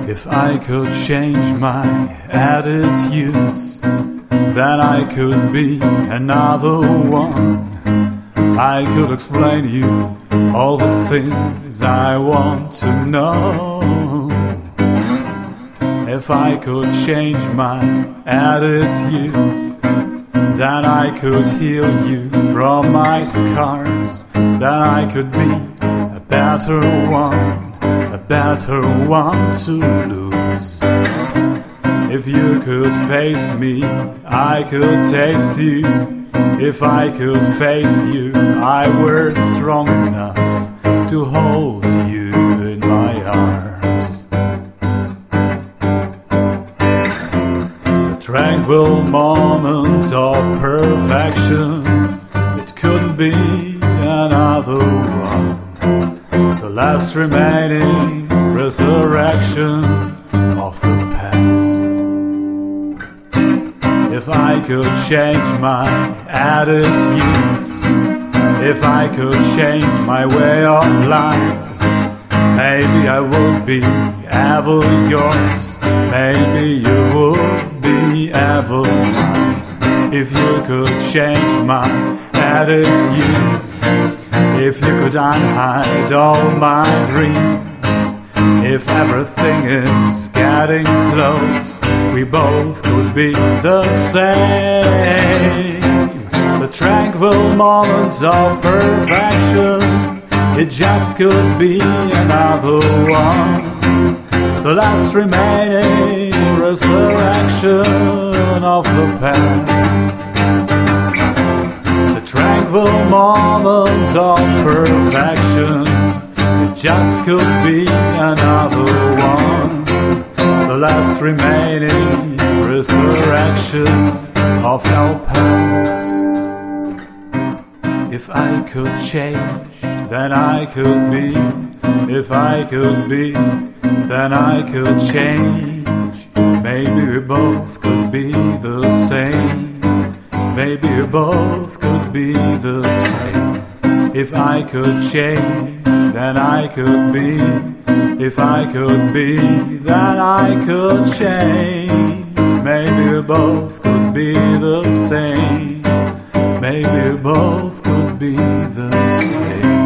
If I could change my attitudes, then I could be another one. I could explain you all the things I want to know. If I could change my attitudes, then I could heal you from my scars. Then I could be a better one to lose. If you could face me, I could taste you. If I could face you, I were strong enough to hold you in my arms. A tranquil moment of perfection, it couldn't be another one. The last remaining resurrection of the past. If I could change my attitudes, if I could change my way of life, maybe I would be ever yours, maybe you would be ever mine. If you could change my attitudes, if you could unhide all my dreams, if everything is getting close, we both could be the same. The tranquil moments of perfection, it just could be another one. The last remaining resurrection of the past. The tranquil moments of perfection, it just could be another one. The last remaining resurrection of our past. If I could change, then I could be. If I could be, then I could change. Maybe we both could be the same. Maybe we both could be the same. If I could change, then I could be. If I could be, then I could change. Maybe we both could be the same. Maybe we both could be the same.